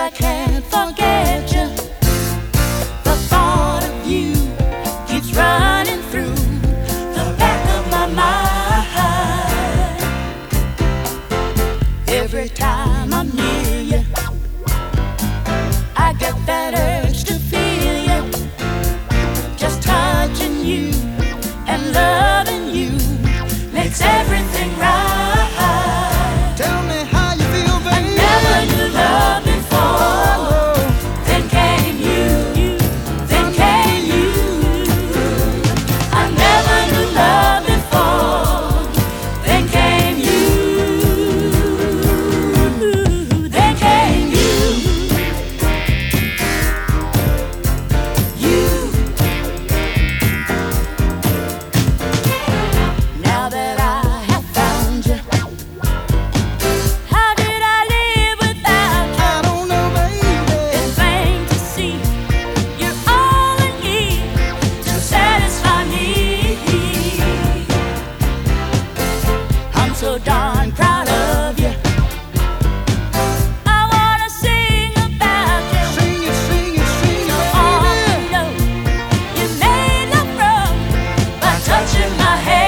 I can't forget you. The thought of you keeps running through the back of my mind. Every time I'm near you, I get that urge to feel you. Just touching you and loving you makes everything right. Tell me how you feel, baby. I never knew love before. Then came you, then came you. I never knew love before. Then came you, then came you. Now that I have found you, how did I live without you? I don't know, baby. It's plain to see you're all I need to satisfy me. I'm so darn proud of you. I wanna sing about you. Sing it, sing it, sing it, All baby. you know, you made love wrong by touching my hair.